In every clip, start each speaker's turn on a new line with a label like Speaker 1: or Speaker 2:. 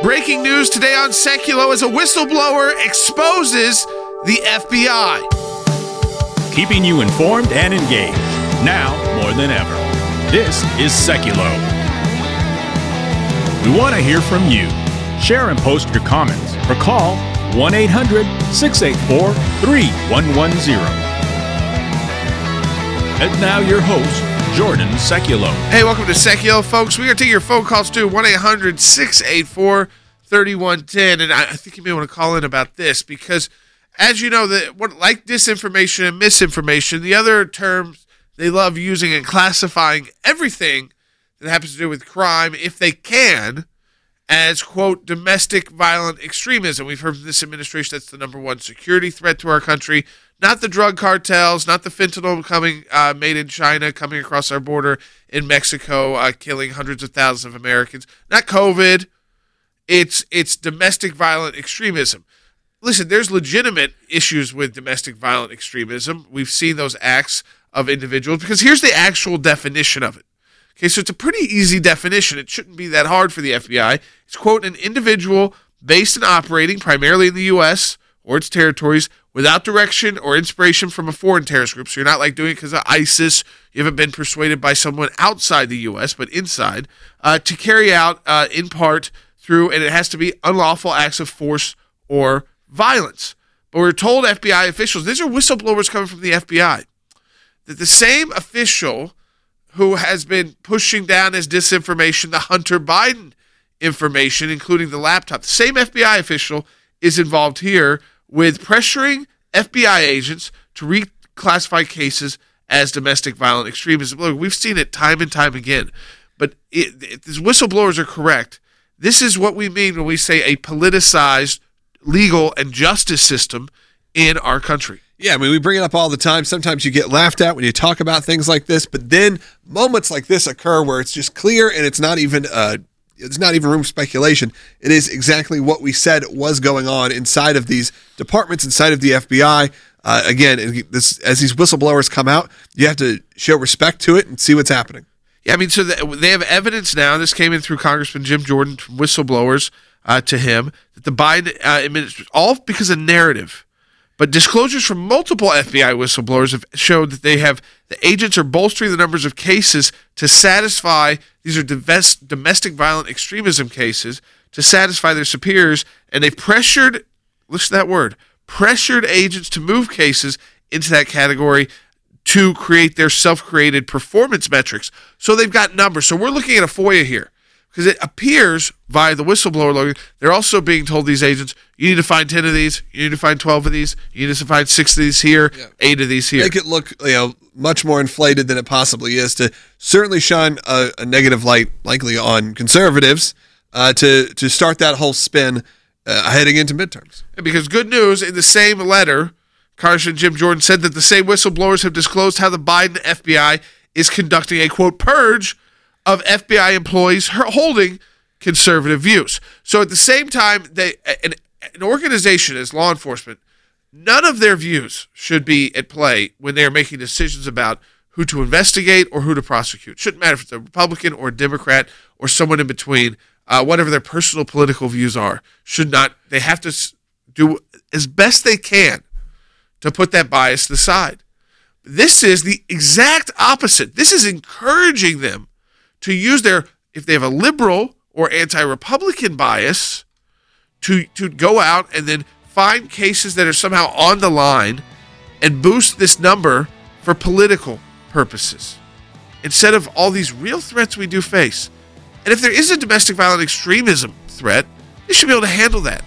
Speaker 1: Breaking news today on Seculo as a whistleblower exposes the FBI.
Speaker 2: Keeping you informed and engaged, now more than ever. This is Seculo. We want to hear from you. Share and post your comments or call 1-800-684-3110. And now your host, Jordan Seculo.
Speaker 1: Hey, welcome to Seculo, folks. We're going to take your phone calls too, 1-800-684-3110. And I think you may want to call in about this because, as you know, like disinformation and misinformation, the other terms they love using and classifying everything that happens to do with crime, if they can, as, quote, domestic violent extremism. We've heard from this administration that's the number one security threat to our country. Not the drug cartels, not the fentanyl made in China, coming across our border in Mexico, killing hundreds of thousands of Americans. Not COVID. It's domestic violent extremism. Listen, there's legitimate issues with domestic violent extremism. We've seen those acts of individuals because here's the actual definition of it. Okay, so it's a pretty easy definition. It shouldn't be that hard for the FBI. It's, quote, an individual based and operating primarily in the U.S. or its territories without direction or inspiration from a foreign terrorist group. So you're not like doing it because of ISIS. You haven't been persuaded by someone outside the U.S., but inside, to carry out, in part, through, and it has to be unlawful acts of force or violence. But we're told FBI officials, these are whistleblowers coming from the FBI, that the same official who has been pushing down as disinformation the Hunter Biden information, including the laptop, the same FBI official is involved here with pressuring FBI agents to reclassify cases as domestic violent extremism. Look, we've seen it time and time again. But these whistleblowers are correct. This is what we mean when we say a politicized legal and justice system in our country.
Speaker 3: Yeah, I mean, we bring it up all the time. Sometimes you get laughed at when you talk about things like this, but then moments like this occur where it's just clear and it's not even room for speculation. It is exactly what we said was going on inside of these departments, inside of the FBI. Again, as these whistleblowers come out, you have to show respect to it and see what's happening.
Speaker 1: Yeah, I mean, so they have evidence now. This came in through Congressman Jim Jordan from whistleblowers to him that the Biden administration, all because of narrative. But disclosures from multiple FBI whistleblowers have showed that the agents are bolstering the numbers of cases to satisfy, these are domestic violent extremism cases, to satisfy their superiors, and they've pressured, listen to that word, pressured agents to move cases into that category to create their self-created performance metrics. So they've got numbers. So we're looking at a FOIA here. Because it appears via the whistleblower login, they're also being told, these agents, you need to find 10 of these, you need to find 12 of these, you need to find 6 of these here, 8 of these here.
Speaker 3: Make it look much more inflated than it possibly is, to certainly shine a negative light, likely on conservatives, to start that whole spin heading into midterms.
Speaker 1: Because good news, in the same letter, Congressman Jim Jordan said that the same whistleblowers have disclosed how the Biden FBI is conducting a, quote, purge of FBI employees holding conservative views. So at the same time, an organization as law enforcement, none of their views should be at play when they're making decisions about who to investigate or who to prosecute. Shouldn't matter if it's a Republican or a Democrat or someone in between, whatever their personal political views are. They have to do as best they can to put that bias to the side. This is the exact opposite. This is encouraging them to use if they have a liberal or anti-Republican bias, to go out and then find cases that are somehow on the line and boost this number for political purposes, instead of all these real threats we do face. And if there is a domestic violent extremism threat, they should be able to handle that.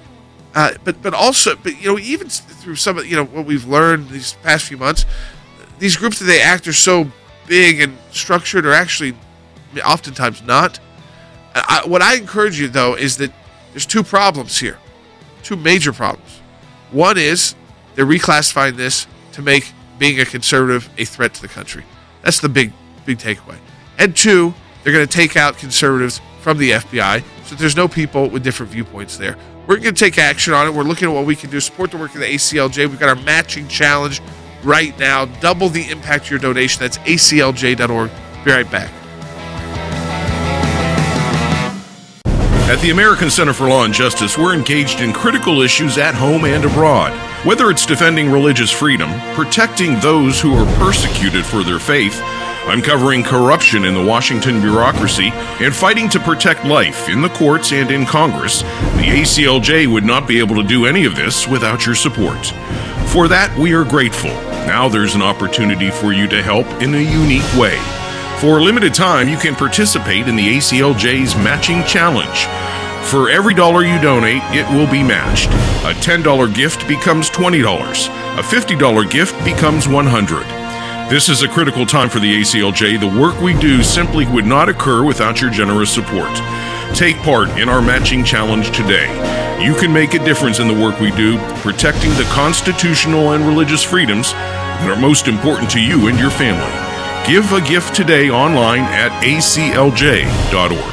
Speaker 1: But also, even through some of what we've learned these past few months, these groups that they act are so big and structured are actually oftentimes not. What I encourage you, though, is that there's two problems here, two major problems. One is they're reclassifying this to make being a conservative a threat to the country. That's the big takeaway. And two, they're going to take out conservatives from the FBI so there's no people with different viewpoints there. We're going to take action on it. We're looking at what we can do. Support the work of the ACLJ. We've got our matching challenge right now. Double the impact of your donation. That's aclj.org. Be right back.
Speaker 4: At the American Center for Law and Justice, we're engaged in critical issues at home and abroad. Whether it's defending religious freedom, protecting those who are persecuted for their faith, uncovering corruption in the Washington bureaucracy, and fighting to protect life in the courts and in Congress, the ACLJ would not be able to do any of this without your support. For that, we are grateful. Now there's an opportunity for you to help in a unique way. For a limited time, you can participate in the ACLJ's Matching Challenge. For every dollar you donate, it will be matched. A $10 gift becomes $20. A $50 gift becomes $100. This is a critical time for the ACLJ. The work we do simply would not occur without your generous support. Take part in our Matching Challenge today. You can make a difference in the work we do, protecting the constitutional and religious freedoms that are most important to you and your family. Give a gift today online at aclj.org.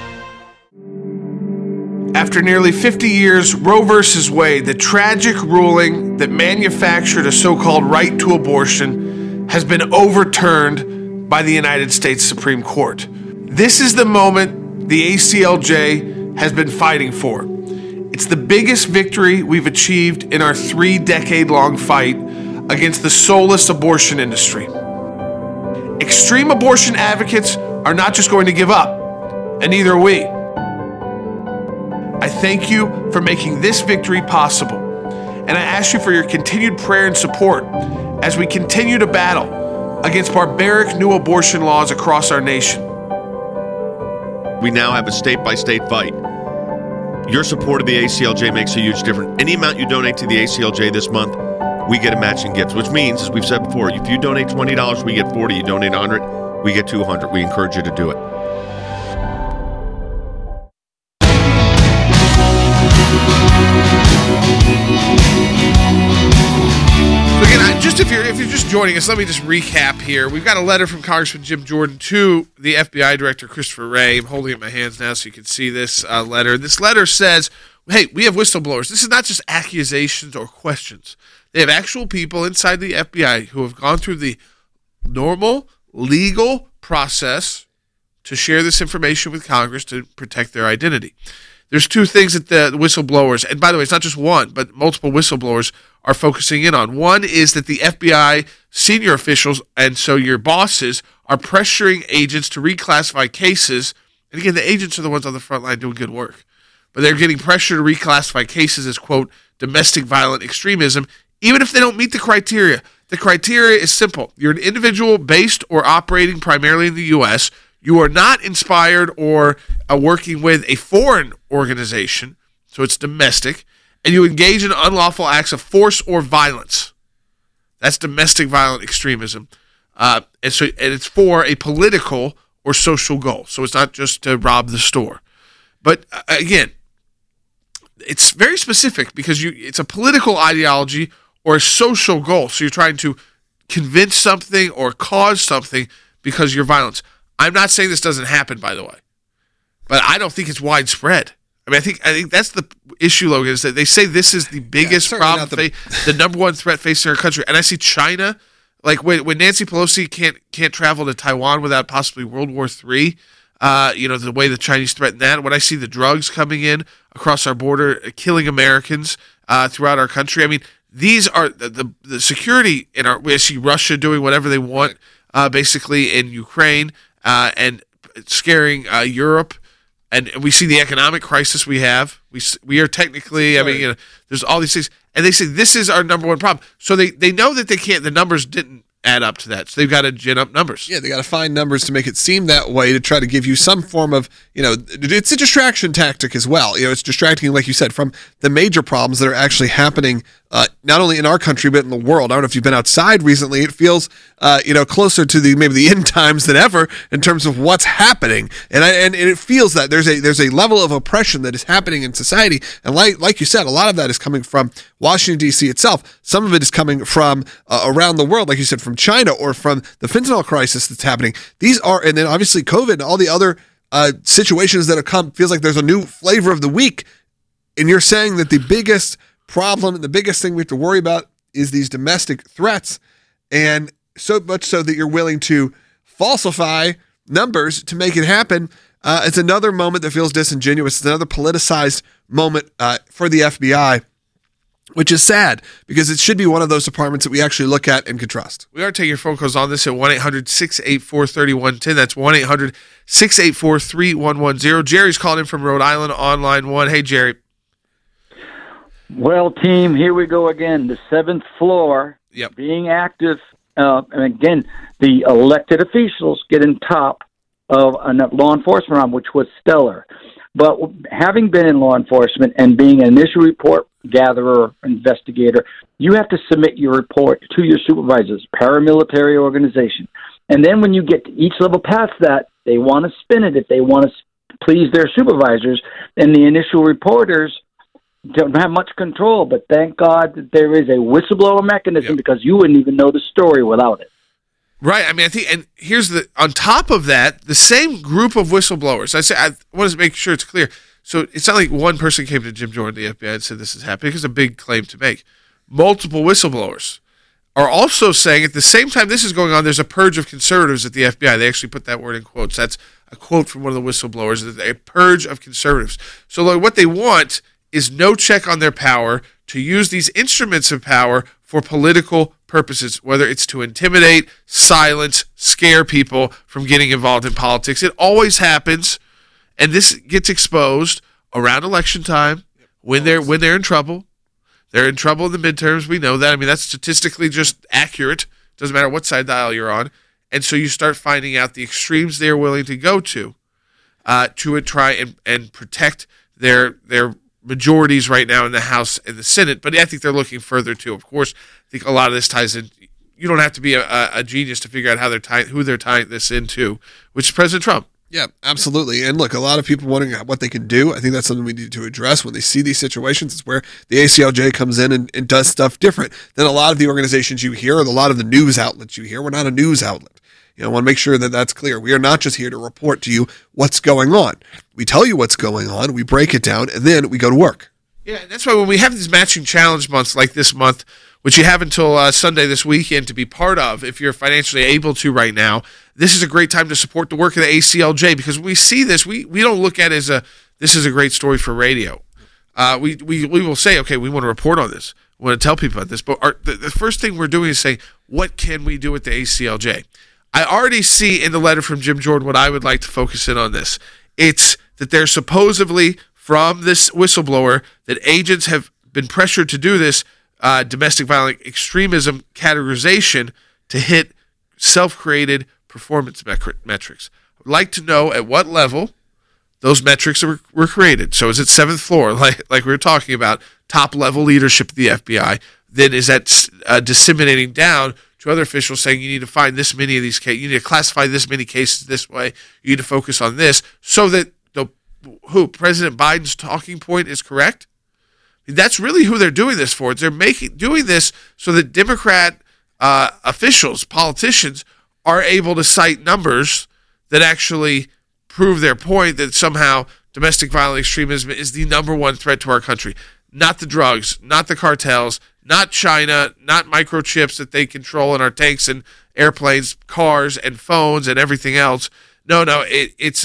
Speaker 1: After nearly 50 years, Roe v. Wade, the tragic ruling that manufactured a so-called right to abortion, has been overturned by the United States Supreme Court. This is the moment the ACLJ has been fighting for. It's the biggest victory we've achieved in our 3-decade-long fight against the soulless abortion industry. Extreme abortion advocates are not just going to give up, and neither are we. I thank you for making this victory possible, and I ask you for your continued prayer and support as we continue to battle against barbaric new abortion laws across our nation.
Speaker 5: We now have a state-by-state fight. Your support of the ACLJ makes a huge difference. Any amount you donate to the ACLJ this month, we get a matching gift, which means, as we've said before, if you donate $20, we get $40. You donate $100, we get $200. We encourage you to do it.
Speaker 1: Just if you're just joining us, let me just recap here. We've got a letter from Congressman Jim Jordan to the FBI Director Christopher Wray. I'm holding it in my hands now so you can see this letter. This letter says, hey, we have whistleblowers. This is not just accusations or questions. They have actual people inside the FBI who have gone through the normal legal process to share this information with Congress to protect their identity. There's two things that the whistleblowers, and by the way, it's not just one, but multiple whistleblowers are focusing in on. One is that the FBI senior officials, and so your bosses, are pressuring agents to reclassify cases. And again, the agents are the ones on the front line doing good work. But they're getting pressure to reclassify cases as, quote, domestic violent extremism, even if they don't meet the criteria. The criteria is simple. You're an individual based or operating primarily in the U.S., you are not inspired or working with a foreign organization, so it's domestic, and you engage in unlawful acts of force or violence. That's domestic violent extremism. And it's for a political or social goal. So it's not just to rob the store. But again, it's very specific because it's a political ideology or a social goal. So you're trying to convince something or cause something because of your violence. I'm not saying this doesn't happen, by the way, but I don't think it's widespread. I mean, I think that's the issue, Logan, is that they say this is the biggest problem, the number one threat facing our country. And I see China, like when Nancy Pelosi can't travel to Taiwan without possibly World War III, the way the Chinese threaten that. When I see the drugs coming in across our border, killing Americans throughout our country. I mean, these are the security in our. We see Russia doing whatever they want, basically in Ukraine. And scaring Europe, and we see the economic crisis we have. We are technically, there's all these things, and they say this is our number one problem. So they know that they can't. The numbers didn't add up to that, so they've got to gin up numbers.
Speaker 3: Yeah, they got to find numbers to make it seem that way to try to give you some form of, it's a distraction tactic as well. It's distracting, like you said, from the major problems that are actually happening, not only in our country but in the world. I don't know if you've been outside recently. It feels, closer to maybe the end times than ever in terms of what's happening, and it feels that there's a level of oppression that is happening in society, and like you said, a lot of that is coming from Washington D.C. itself. Some of it is coming from around the world, like you said, from China or from the fentanyl crisis that's happening. These are, and then obviously COVID and all the other situations that have come. Feels like there's a new flavor of the week, and you're saying that the biggest problem and the biggest thing we have to worry about is these domestic threats, and so much so that you're willing to falsify numbers to make it happen. It's another moment that feels disingenuous. It's another politicized moment for the FBI, which is sad because it should be one of those departments that we actually look at and can trust.
Speaker 1: We are taking your phone calls on this at 1-800-684-3110. That's 1-800-684-3110. Jerry's calling in from Rhode Island on line 1. Hey, Jerry.
Speaker 6: Well, team, here we go again. The seventh floor being active. And again, the elected officials getting top of a law enforcement arm, which was stellar. But having been in law enforcement and being an initial report gatherer, investigator, you have to submit your report to your supervisors, paramilitary organization. And then when you get to each level past that, they want to spin it if they want to please their supervisors. And the initial reporters don't have much control, but thank God that there is a whistleblower mechanism because you wouldn't even know the story without it.
Speaker 1: Right. I mean, I think, and here's on top of that, the same group of whistleblowers. I want to make sure it's clear. So it's not like one person came to Jim Jordan, the FBI, and said this is happening, because it's a big claim to make. Multiple whistleblowers are also saying at the same time this is going on, there's a purge of conservatives at the FBI. They actually put that word in quotes. That's a quote from one of the whistleblowers, a purge of conservatives. So like, what they want is no check on their power to use these instruments of power for political purposes, whether it's to intimidate, silence, scare people from getting involved in politics. It always happens, and this gets exposed around election time when they're in trouble. They're in trouble in the midterms. We know that. I mean, that's statistically just accurate. Doesn't matter what side dial you're on. And so you start finding out the extremes they're willing to go to try and protect their majorities right now in the House and the Senate. But I think they're looking further too. Of course, I think a lot of this ties in. You don't have to be a genius to figure out who they're tying this into, which is President Trump.
Speaker 3: Yeah, absolutely. And look, a lot of people wondering what they can do. I think that's something we need to address when they see these situations. It's where the ACLJ comes in and does stuff different than a lot of the organizations you hear or a lot of the news outlets you hear. We're not a news outlet. I want to make sure that that's clear. We are not just here to report to you what's going on. We tell you what's going on, we break it down, and then we go to work.
Speaker 1: Yeah, and that's why when we have these matching challenge months like this month, which you have until Sunday this weekend to be part of, if you're financially able to right now, this is a great time to support the work of the ACLJ, because when we see this, we don't look at it as this is a great story for radio. We will say, okay, we want to report on this. We want to tell people about this. But the first thing we're doing is saying, what can we do with the ACLJ? I already see in the letter from Jim Jordan what I would like to focus in on this. It's that there's supposedly, from this whistleblower, that agents have been pressured to do this domestic violent extremism categorization to hit self-created performance metrics. I would like to know at what level those metrics were created. So is it seventh floor, like we were talking about, top-level leadership of the FBI? Then is that disseminating down to other officials saying you need to find this many of these cases, you need to classify this many cases this way, you need to focus on this, so that President Biden's talking point is correct? I mean, that's really who they're doing this for. They're doing this so that Democrat officials, politicians, are able to cite numbers that actually prove their point that somehow domestic violent extremism is the number one threat to our country. Not the drugs, not the cartels, not China, not microchips that they control in our tanks and airplanes, cars and phones and everything else. No, it's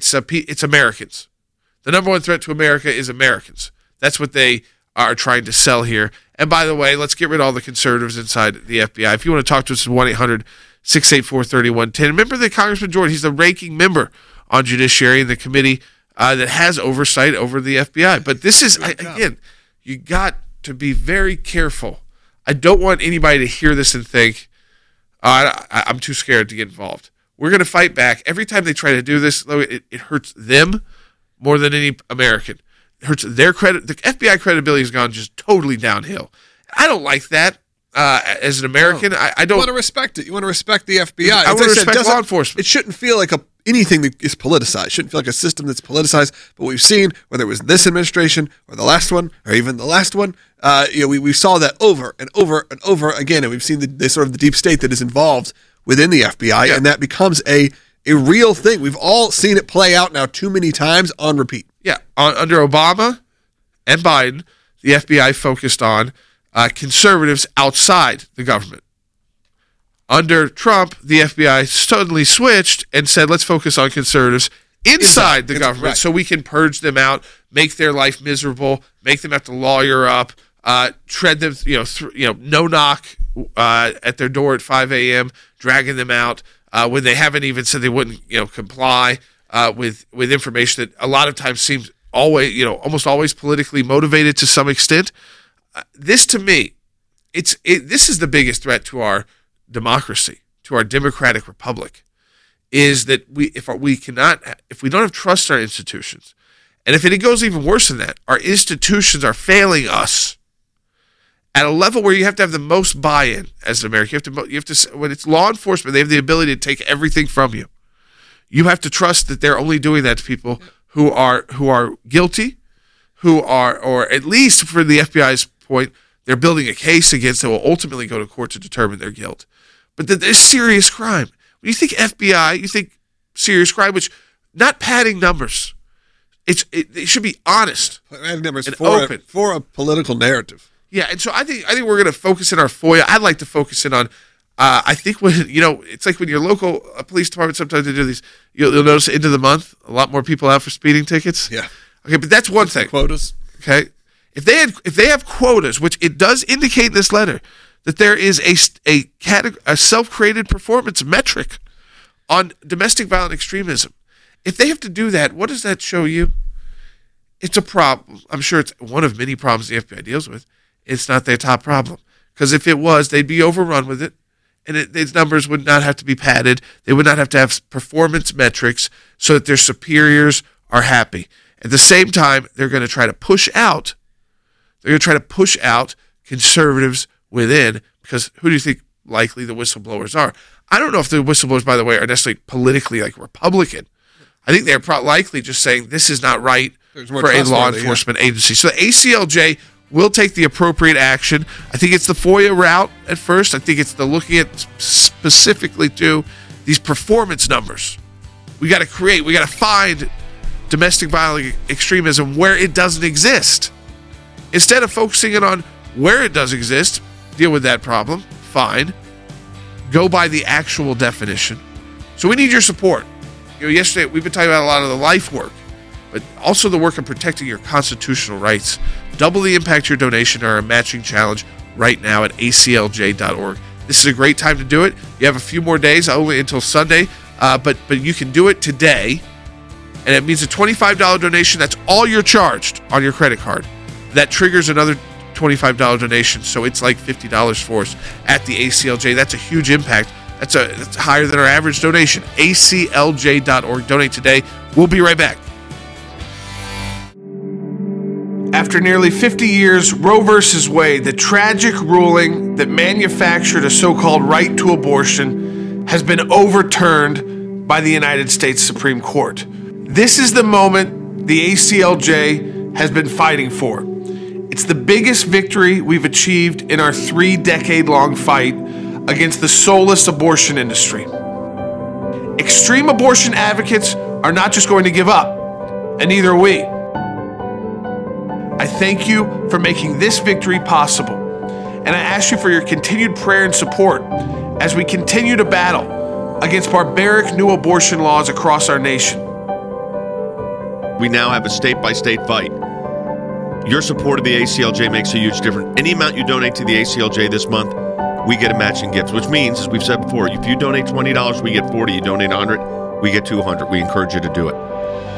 Speaker 1: Americans. The number one threat to America is Americans. That's what they are trying to sell here. And by the way, let's get rid of all the conservatives inside the FBI. If you want to talk to us, 1-800-684-3110. Remember that Congressman Jordan, he's the ranking member on Judiciary in the committee that has oversight over the FBI. But this is, again, you got to be very careful. I don't want anybody to hear this and think, I'm too scared to get involved. We're going to fight back. Every time they try to do this, it hurts them more than any American. It hurts their credit. The FBI credibility has gone just totally downhill. I don't like that as an American. I don't.
Speaker 3: You want to respect it. You want to respect the FBI.
Speaker 1: I want to respect law enforcement.
Speaker 3: It shouldn't feel like anything that is politicized. It shouldn't feel like a system that's politicized. But we've seen, whether it was this administration or the last one or even the last one, we saw that over and over and over again. And we've seen the sort of the deep state that is involved within the FBI, and that becomes a real thing. We've all seen it play out now too many times on repeat.
Speaker 1: Yeah, under Obama and Biden, the FBI focused on conservatives outside the government. Under Trump, the FBI suddenly switched and said, let's focus on conservatives inside the government,
Speaker 3: right.
Speaker 1: so we can purge them out, make their life miserable, make them have to lawyer up, tread them, no knock at their door at 5 a.m., dragging them out when they haven't even said they wouldn't, comply with information that a lot of times seems always, almost always politically motivated to some extent. This, to me, this is the biggest threat to our democracy, to our democratic republic, is that if we don't have trust in our institutions, and if it goes even worse than that, our institutions are failing us at a level where you have to have the most buy-in as an American. You have to when it's law enforcement, they have the ability to take everything from you. You have to trust that they're only doing that to people who are guilty, who are, or at least for the FBI's point, they're building a case against that will ultimately go to court to determine their guilt. But that there's serious crime. When you think FBI, you think serious crime, which not padding numbers. It should be honest.
Speaker 3: Padding numbers
Speaker 1: and
Speaker 3: open for a political narrative.
Speaker 1: Yeah, and so I think we're going to focus in our FOIA. I'd like to focus in on. I think when it's like when your local police department sometimes they do these. You'll notice end of the month, a lot more people out for speeding tickets.
Speaker 3: Yeah.
Speaker 1: Okay, but that's one thing.
Speaker 3: Quotas.
Speaker 1: Okay, if they have quotas, which it does indicate in this letter that there is a self-created performance metric on domestic violent extremism. If they have to do that, what does that show you? It's a problem. I'm sure it's one of many problems the FBI deals with. It's not their top problem. Because if it was, they'd be overrun with it, and these numbers would not have to be padded. They would not have to have performance metrics so that their superiors are happy. At the same time, they're going to try to push out conservatives within, because who do you think likely the whistleblowers are? I don't know if the whistleblowers, by the way, are necessarily politically Republican. I think they're likely just saying this is not right for a law enforcement agency. So the ACLJ will take the appropriate action. I think it's the FOIA route at first. I think it's the looking at specifically to these performance numbers. We got to find domestic violent extremism where it doesn't exist. Instead of focusing it on where it does exist, deal with that problem, fine. Go by the actual definition. So we need your support. Yesterday we've been talking about a lot of the life work, but also the work of protecting your constitutional rights. Double the impact your donation or a matching challenge right now at aclj.org. This is a great time to do it. You have a few more days, only until Sunday, but you can do it today, and it means a $25 donation. That's all you're charged on your credit card. That triggers another $25 donation, so it's like $50 for us at the ACLJ. That's a huge impact. That's higher than our average donation. aclj.org. Donate today. We'll be right back. After nearly 50 years, Roe v. Wade, the tragic ruling that manufactured a so-called right to abortion, has been overturned by the United States Supreme Court. This is the moment the ACLJ has been fighting for. It's the biggest victory we've achieved in our 3-decade-long fight against the soulless abortion industry. Extreme abortion advocates are not just going to give up, and neither are we. I thank you for making this victory possible, and I ask you for your continued prayer and support as we continue to battle against barbaric new abortion laws across our nation.
Speaker 5: We now have a state-by-state fight. Your support of the ACLJ makes a huge difference. Any amount you donate to the ACLJ this month, we get a matching gift, which means, as we've said before, if you donate $20, we get $40. You donate $100, we get $200. We encourage you to do it.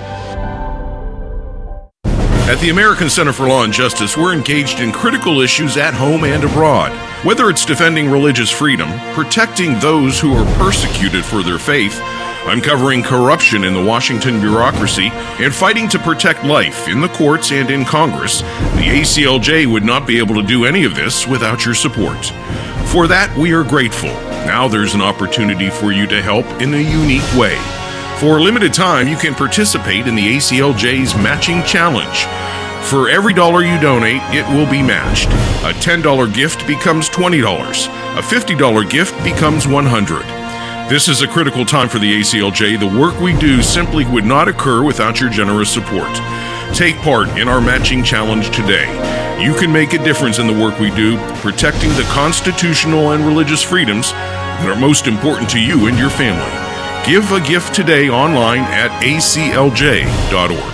Speaker 4: At the American Center for Law and Justice, we're engaged in critical issues at home and abroad. Whether it's defending religious freedom, protecting those who are persecuted for their faith, uncovering corruption in the Washington bureaucracy, and fighting to protect life in the courts and in Congress, the ACLJ would not be able to do any of this without your support. For that, we are grateful. Now there's an opportunity for you to help in a unique way. For a limited time, you can participate in the ACLJ's Matching Challenge. For every dollar you donate, it will be matched. A $10 gift becomes $20. A $50 gift becomes $100. This is a critical time for the ACLJ. The work we do simply would not occur without your generous support. Take part in our Matching Challenge today. You can make a difference in the work we do, protecting the constitutional and religious freedoms that are most important to you and your family. Give a gift today online at aclj.org.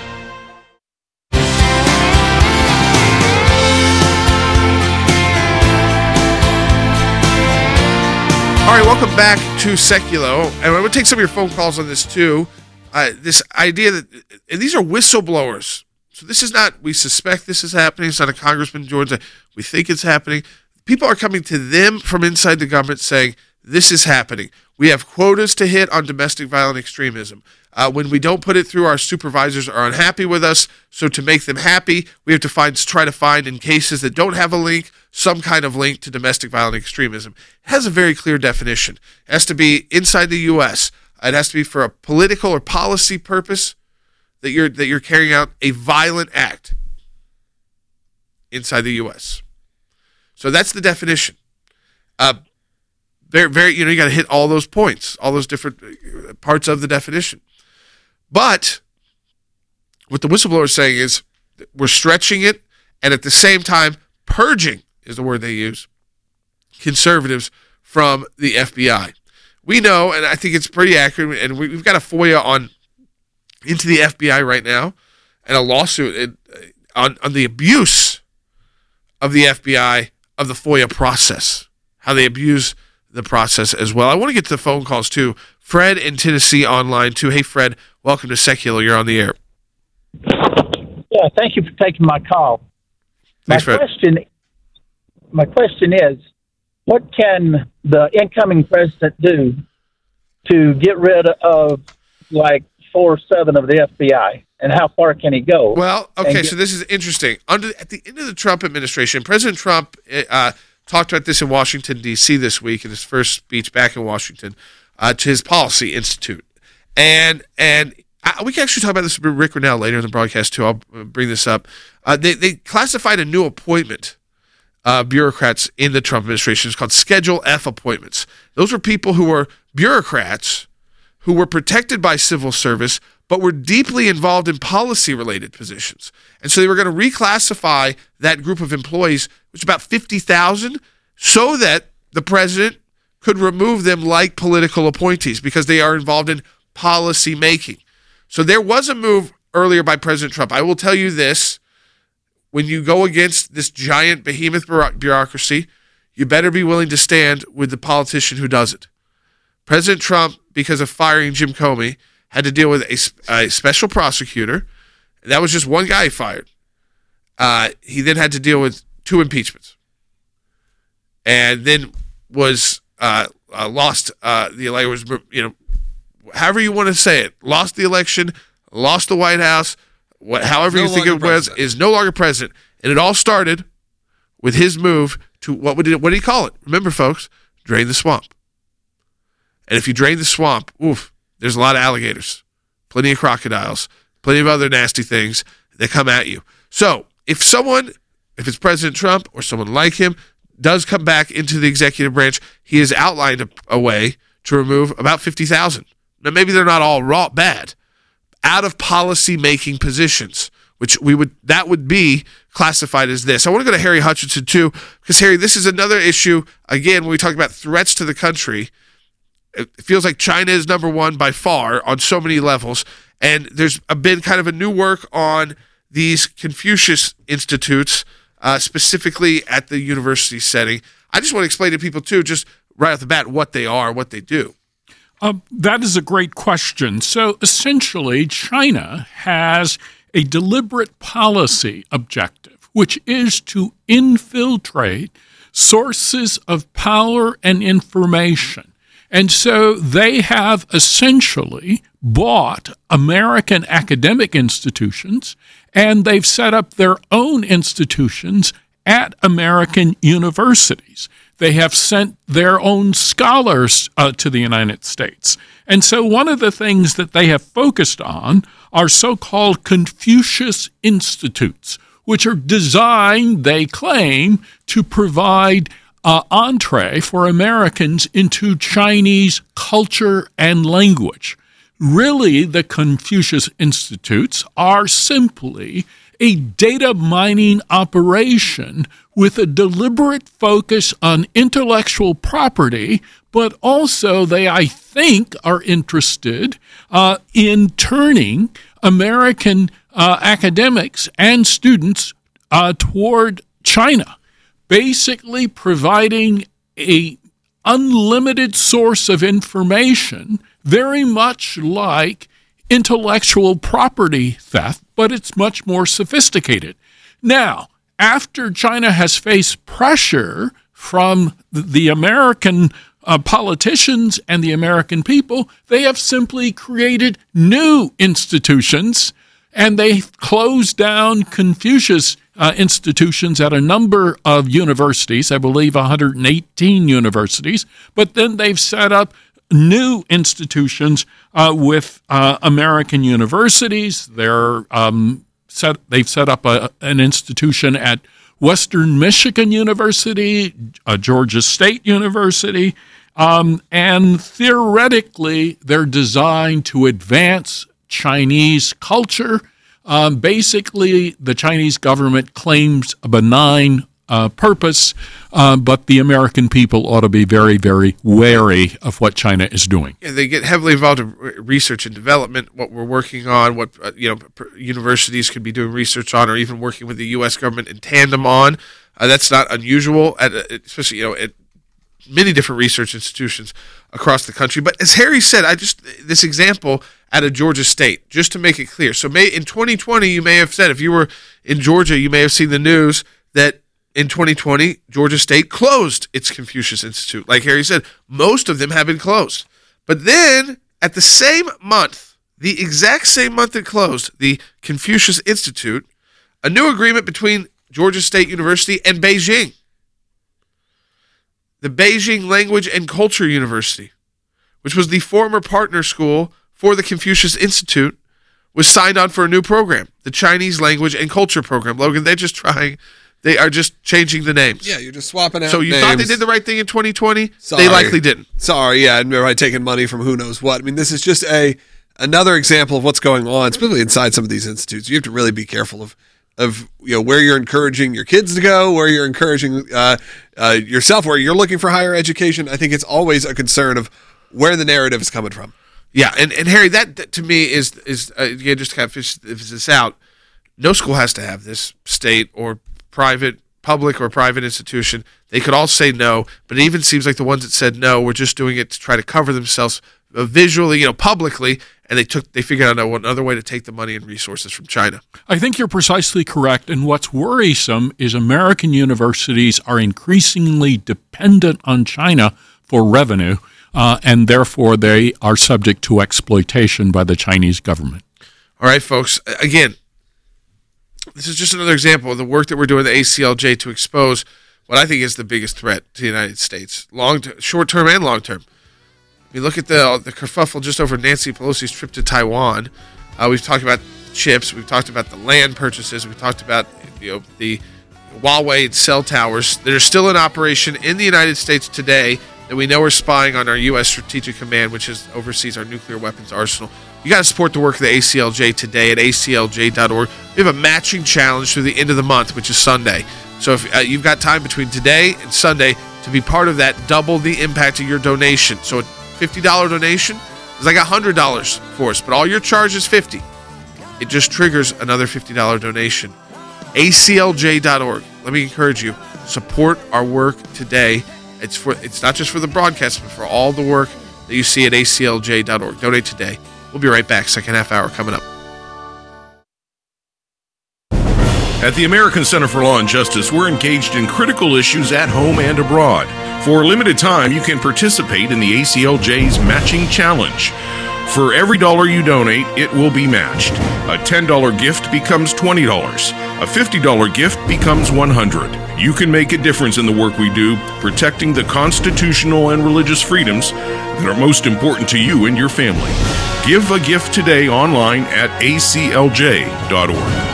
Speaker 1: All right, welcome back to Seculo. And I'm going to take some of your phone calls on this too. This idea that and these are whistleblowers. So this is not, we suspect this is happening. It's not a Congressman Jordan. We think it's happening. People are coming to them from inside the government saying, this is happening. We have quotas to hit on domestic violent extremism. When we don't put it through, our supervisors are unhappy with us. So to make them happy, we have to try to find in cases that don't have a link, some kind of link to domestic violent extremism. It has a very clear definition. It has to be inside the U.S. It has to be for a political or policy purpose that you're carrying out a violent act inside the U.S. So that's the definition. You got to hit all those points, all those different parts of the definition. But what the whistleblower is saying is we're stretching it, and at the same time, purging is the word they use, conservatives from the FBI. We know, and I think it's pretty accurate, and we've got a FOIA into the FBI right now, and a lawsuit on the abuse of the FBI of the FOIA process, how they abuse the process as well. I want to get to the phone calls too. Fred in Tennessee online too. Hey, Fred, welcome to Secular. You're on the air.
Speaker 7: Yeah, thank you for taking my call.
Speaker 1: Thanks, Fred.
Speaker 7: My question is, what can the incoming president do to get rid of like 4 or 7 of the FBI, and how far can he go?
Speaker 1: Well, okay, so this is interesting. At the end of the Trump administration, President Trump talked about this in Washington, D.C. this week in his first speech back in Washington to his Policy Institute. And we can actually talk about this with Rick Renell later in the broadcast, too. I'll bring this up. They classified a new appointment bureaucrats in the Trump administration. It's called Schedule F appointments. Those were people who were bureaucrats who were protected by civil service but were deeply involved in policy-related positions. And so they were going to reclassify that group of employees, which is about 50,000, so that the president could remove them like political appointees because they are involved in policy making. So there was a move earlier by President Trump. I will tell you this. When you go against this giant behemoth bureaucracy, you better be willing to stand with the politician who does it. President Trump, because of firing Jim Comey, had to deal with a special prosecutor. That was just one guy he fired. He then had to deal with 2 impeachments. And then was lost the election, however you want to say it, lost the election, lost the White House, however you think it was, is no longer president. And it all started with his move to, what did he call it? Remember, folks, drain the swamp. And if you drain the swamp, there's a lot of alligators, plenty of crocodiles, plenty of other nasty things that come at you. So if it's President Trump or someone like him, does come back into the executive branch, he has outlined a way to remove about 50,000. Now, maybe they're not all bad, out of policy-making positions, which that would be classified as this. I want to go to Harry Hutchinson, too, because, Harry, this is another issue. Again, when we talk about threats to the country, it feels like China is number one by far on so many levels, and there's been kind of a new work on these Confucius Institutes, specifically at the university setting. I just want to explain to people, too, just right off the bat, what they are, what they do.
Speaker 8: That is a great question. So essentially, China has a deliberate policy objective, which is to infiltrate sources of power and information. And so they have essentially bought American academic institutions, and they've set up their own institutions at American universities. They have sent their own scholars to the United States. And so one of the things that they have focused on are so-called Confucius Institutes, which are designed, they claim, to provide entree for Americans into Chinese culture and language. Really, the Confucius Institutes are simply a data mining operation with a deliberate focus on intellectual property but also they, I think, are interested in turning American academics and students toward China, basically providing a unlimited source of information, very much like intellectual property theft, but it's much more sophisticated. Now, after China has faced pressure from the American politicians and the American people, they have simply created new institutions, and they closed down Confucius institutions at a number of universities, I believe 118 universities, but then they've set up new institutions with American universities. They've set up an institution at Western Michigan University, Georgia State University, and theoretically they're designed to advance Chinese culture. Basically, the Chinese government claims a benign purpose, but the American people ought to be very, very wary of what China is doing.
Speaker 1: Yeah, they get heavily involved in research and development, what we're working on, what universities could be doing research on, or even working with the U.S. government in tandem on. That's not unusual, especially at many different research institutions across the country. But as Harry said, this example out of Georgia State, just to make it clear. So in 2020, you may have said, if you were in Georgia, you may have seen the news that in 2020, Georgia State closed its Confucius Institute. Like Harry said, most of them have been closed. But then, at the same month, the exact same month it closed, the Confucius Institute, a new agreement between Georgia State University and Beijing, the Beijing Language and Culture University, which was the former partner school for the Confucius Institute, was signed on for a new program, the Chinese Language and Culture Program. Logan, they are just changing the names.
Speaker 3: Yeah, you're just swapping out
Speaker 1: So you
Speaker 3: names.
Speaker 1: thought they did the right thing in 2020?
Speaker 3: Sorry.
Speaker 1: They likely didn't.
Speaker 3: Sorry, yeah, and they're taking money from who knows what. I mean, this is just another example of what's going on, especially inside some of these institutes. You have to really be careful of where you're encouraging your kids to go, where you're encouraging yourself, where you're looking for higher education. I think it's always a concern of where the narrative is coming from.
Speaker 1: Yeah, and Harry, that to me is again, just to kind of fish this out, no school has to have this, state or private, public or private institution. They could all say no, but it even seems like the ones that said no were just doing it to try to cover themselves visually, publicly, and they figured out another way to take the money and resources from China.
Speaker 8: I think you're precisely correct, and what's worrisome is American universities are increasingly dependent on China for revenue, and therefore they are subject to exploitation by the Chinese government. All
Speaker 1: right, folks, again, this is just another example of the work that we're doing at the ACLJ to expose what I think is the biggest threat to the United States, short-term and long-term. We look at the kerfuffle just over Nancy Pelosi's trip to Taiwan. We've talked about chips. We've talked about the land purchases. We've talked about the Huawei cell towers that are still in operation in the United States today that we know are spying on our U.S. Strategic Command, which oversees our nuclear weapons arsenal. You got to support the work of the ACLJ today at aclj.org. We have a matching challenge through the end of the month, which is Sunday. So if you've got time between today and Sunday to be part of that, double the impact of your donation. So a $50 donation is like $100 for us, but all your charge is $50. It just triggers another $50 donation. aclj.org. Let me encourage you, support our work today. It's not just for the broadcast, but for all the work that you see at aclj.org. Donate today. We'll be right back. Second half hour coming up.
Speaker 4: At the American Center for Law and Justice, we're engaged in critical issues at home and abroad. For a limited time, you can participate in the ACLJ's Matching Challenge. For every dollar you donate, it will be matched. A $10 gift becomes $20. A $50 gift becomes $100. You can make a difference in the work we do, protecting the constitutional and religious freedoms that are most important to you and your family. Give a gift today online at aclj.org.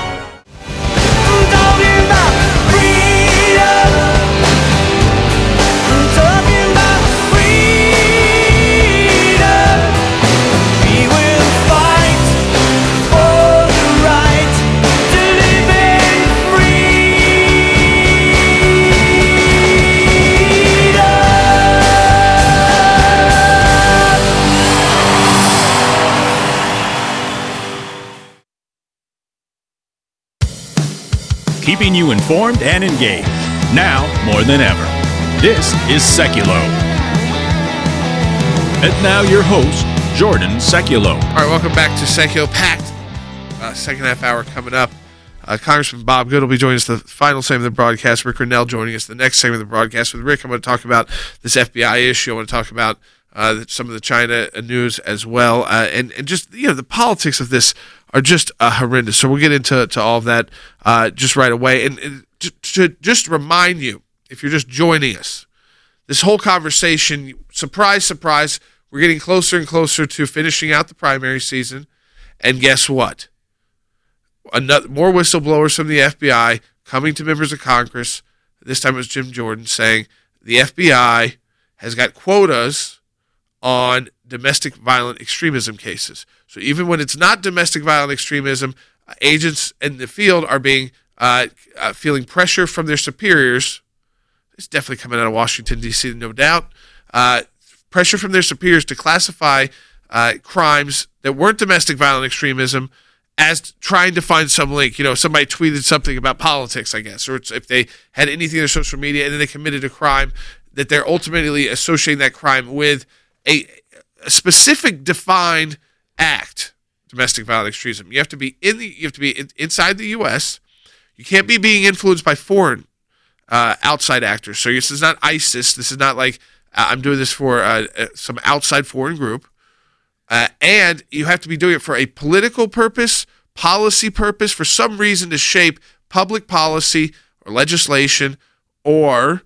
Speaker 2: keeping you informed and engaged. Now more than ever. This is Seculo. And now your host, Jordan Seculo.
Speaker 1: All right, welcome back to Seculo. Packed second half hour coming up. Congressman Bob Good will be joining us the final segment of the broadcast. Rick Grenell joining us the next segment of the broadcast. With Rick, I'm going to talk about this FBI issue. I want to talk about some of the China news as well. And just, the politics of this are just horrendous. So we'll get into all of that just right away. And to just remind you, if you're just joining us, this whole conversation, surprise, surprise, we're getting closer and closer to finishing out the primary season. And guess what? More whistleblowers from the FBI coming to members of Congress. This time it was Jim Jordan saying the FBI has got quotas on domestic violent extremism cases. So even when it's not domestic violent extremism, agents in the field are being feeling pressure from their superiors. It's definitely coming out of Washington, D.C., no doubt. Pressure from their superiors to classify crimes that weren't domestic violent extremism as trying to find some link. Somebody tweeted something about politics, I guess, or if they had anything in their social media and then they committed a crime, that they're ultimately associating that crime with a specific defined act, domestic violent extremism. You have to be inside the U.S. You can't be being influenced by foreign outside actors. So this is not ISIS. This is not like I'm doing this for some outside foreign group. And you have to be doing it for a political purpose, policy purpose, for some reason to shape public policy or legislation, or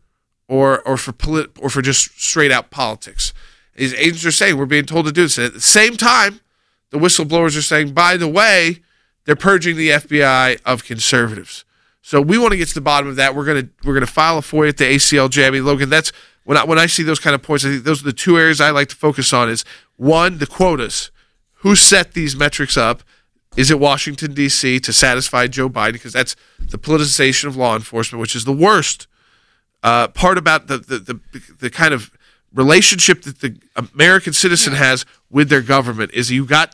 Speaker 1: for just straight out politics. These agents are saying we're being told to do this. And at the same time, the whistleblowers are saying, by the way, they're purging the FBI of conservatives. So we want to get to the bottom of that. We're gonna file a FOIA at the ACLJ. I mean, Logan, that's when I see those kind of points. I think those are the two areas I like to focus on. Is one, the quotas. Who set these metrics up? Is it Washington, D.C. to satisfy Joe Biden? Because that's the politicization of law enforcement, which is the worst part about the kind of relationship that the American citizen has with their government. Is you have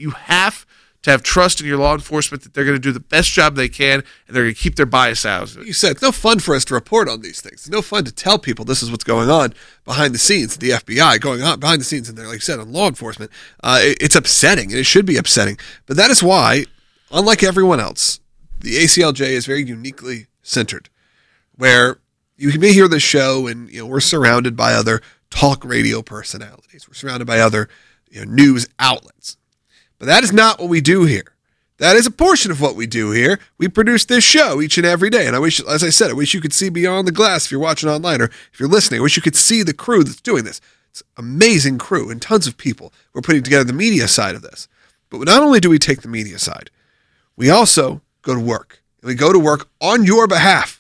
Speaker 1: to have trust in your law enforcement that they're going to do the best job they can, and they're going to keep their bias out of it.
Speaker 3: You said it's no fun for us to report on these things. It's no fun to tell people this is what's going on behind the scenes, the FBI going on behind the scenes in there, like you said, on law enforcement. It's upsetting, and it should be upsetting. But that is why, unlike everyone else, the ACLJ is very uniquely centered, where you may hear this show, and we're surrounded by other talk radio personalities. We're surrounded by other news outlets. But that is not what we do here. That is a portion of what we do here. We produce this show each and every day. And I wish, as I said, I wish you could see beyond the glass if you're watching online or if you're listening. I wish you could see the crew that's doing this. It's an amazing crew and tons of people. We're putting together the media side of this. But not only do we take the media side, we also go to work. And we go to work on your behalf.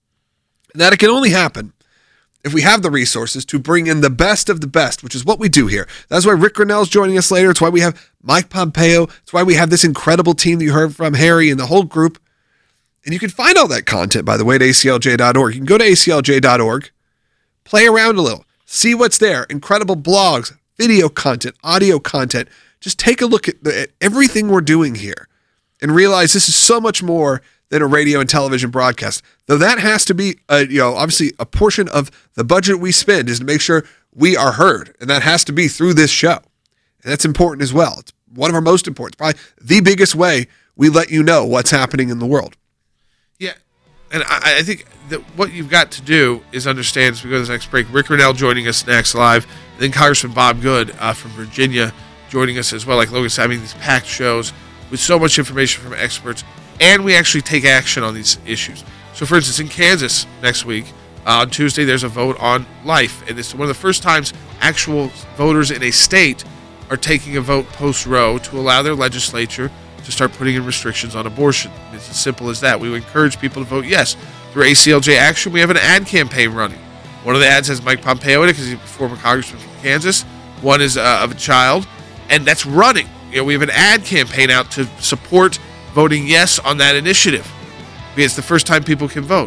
Speaker 3: And that it can only happen if we have the resources to bring in the best of the best, which is what we do here. That's why Rick Grenell's joining us later. It's why we have Mike Pompeo. It's why we have this incredible team that you heard from, Harry and the whole group. And you can find all that content, by the way, at aclj.org. You can go to aclj.org, play around a little, see what's there. Incredible blogs, video content, audio content. Just take a look at everything we're doing here and realize this is so much more than a radio and television broadcast. Though that has to be, obviously a portion of the budget we spend is to make sure we are heard. And that has to be through this show. And that's important as well. It's one of our most important, probably the biggest way we let you know what's happening in the world.
Speaker 1: Yeah. And I think that what you've got to do is understand, as we go to this next break, Rick Grenell joining us next live, then Congressman Bob Good from Virginia joining us as well. Like Logan said, these packed shows with so much information from experts. And we actually take action on these issues. So, for instance, in Kansas next week, on Tuesday, there's a vote on life. And it's one of the first times actual voters in a state are taking a vote post-Roe to allow their legislature to start putting in restrictions on abortion. It's as simple as that. We encourage people to vote yes. Through ACLJ Action, we have an ad campaign running. One of the ads has Mike Pompeo in it because he's a former congressman from Kansas. One is of a child, and that's running. We have an ad campaign out to support voting yes on that initiative, because it's the first time people can vote.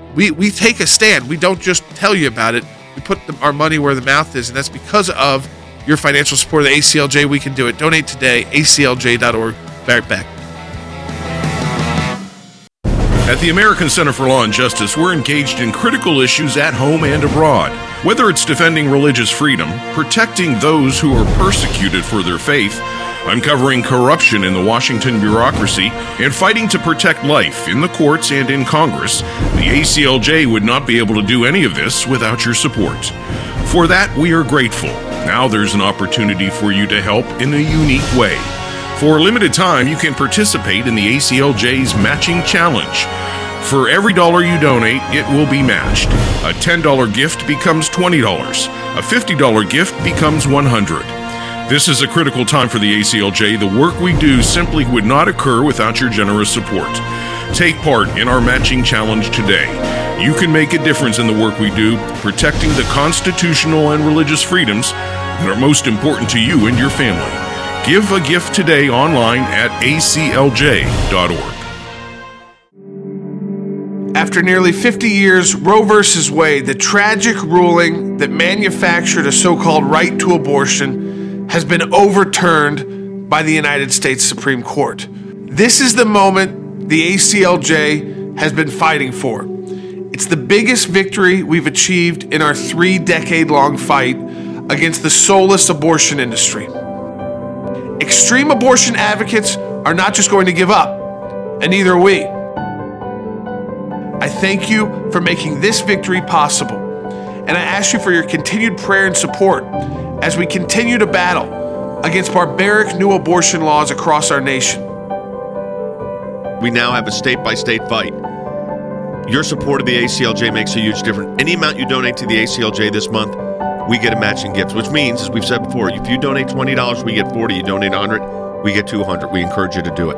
Speaker 1: We take a stand. We don't just tell you about it. We put our money where the mouth is, and that's because of your financial support of the ACLJ. We can do it. Donate today, aclj.org. Right back.
Speaker 4: At the American Center for Law and Justice, we're engaged in critical issues at home and abroad. Whether it's defending religious freedom, protecting those who are persecuted for their faith, uncovering corruption in the Washington bureaucracy, and fighting to protect life in the courts and in Congress, the ACLJ would not be able to do any of this without your support. For that, we are grateful. Now there's an opportunity for you to help in a unique way. For a limited time, you can participate in the ACLJ's Matching Challenge. For every dollar you donate, it will be matched. A $10 gift becomes $20. A $50 gift becomes $100. This is a critical time for the ACLJ. The work we do simply would not occur without your generous support. Take part in our Matching Challenge today. You can make a difference in the work we do, protecting the constitutional and religious freedoms that are most important to you and your family. Give a gift today online at aclj.org.
Speaker 1: After nearly 50 years, Roe v. Wade, the tragic ruling that manufactured a so-called right to abortion, has been overturned by the United States Supreme Court. This is the moment the ACLJ has been fighting for. It's the biggest victory we've achieved in our 3-decade-long fight against the soulless abortion industry. Extreme abortion advocates are not just going to give up, and neither are we. I thank you for making this victory possible, and I ask you for your continued prayer and support as we continue to battle against barbaric new abortion laws across our nation.
Speaker 5: We now have a state-by-state fight. Your support of the ACLJ makes a huge difference. Any amount you donate to the ACLJ this month, we get a matching gift, which means, as we've said before, if you donate $20, we get $40. You donate $100, we get $200. We encourage you to do it.